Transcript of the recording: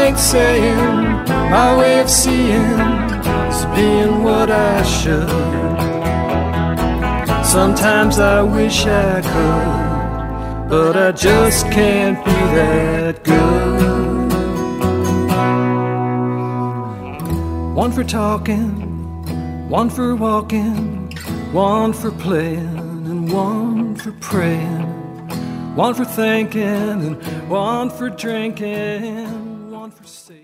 like saying my way of seeing is being what I should. Sometimes I wish I could, but I just can't be that good. One for talking, one for walking, one for playing, and one for praying, one for thinking, and one for drinking, one for seeing.